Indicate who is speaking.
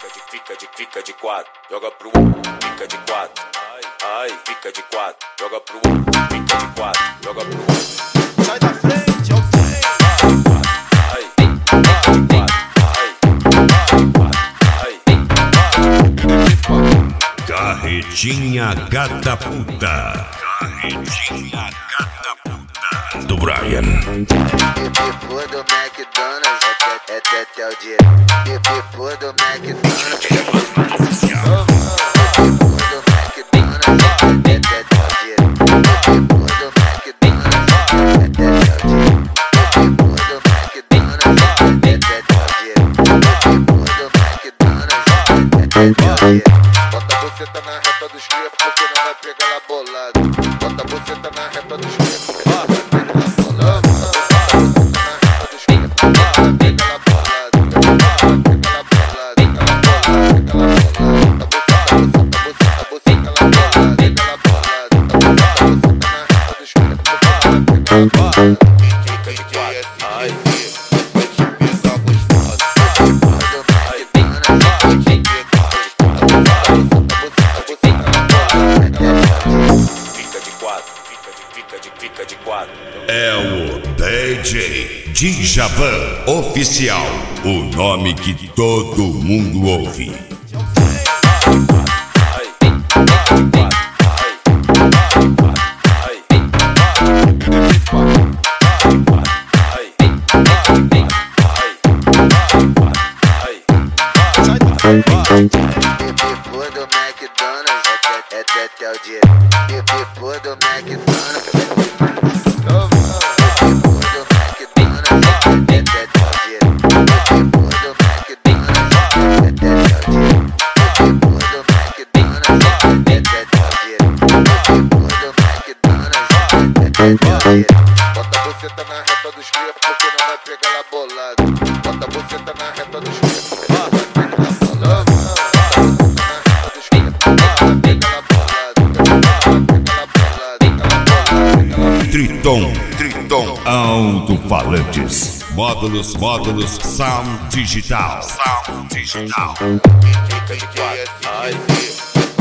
Speaker 1: Fica de quatro, joga pro outro, fica de quatro. Ai, fica de quatro, joga pro outro, fica de quatro, joga pro outro.
Speaker 2: Sai da frente, é o trem.
Speaker 1: Ai, fica de quatro,
Speaker 3: Carretinha Catapulta. Carretinha Catapulta. Do Brian.
Speaker 4: Depois do McDonald's até o dia. Depois do McDonald's. Bota você tá na reta dos cria porque não vai pegar lá bolado. Bota você tá na reta dos cria porque não vai pegar lá bolado. Bota você tá na reta dos cria porque não vai pegar lá bolado. Pega lá bolado, pega lá bolado. Bota você tá na reta dos cria porque não vai pegar lá bolado.
Speaker 1: fica de quatro. Ai, fica de quatro.
Speaker 3: É o DJ Djavan Oficial, o nome que todo mundo ouve.
Speaker 4: Depois do McDonald's até o dia. Depois do McDonald's. Bota você tá na reta dos cria porque não vai pegar lá bolado. Bota você tá na reta dos cria porque não vai pegar lá bolado. Bota você tá na reta dos cria porque não vai pegar lá bolado.
Speaker 3: Triton Alto-Falantes. Módulos Sound Digital.
Speaker 1: Fica de quatro. Ai,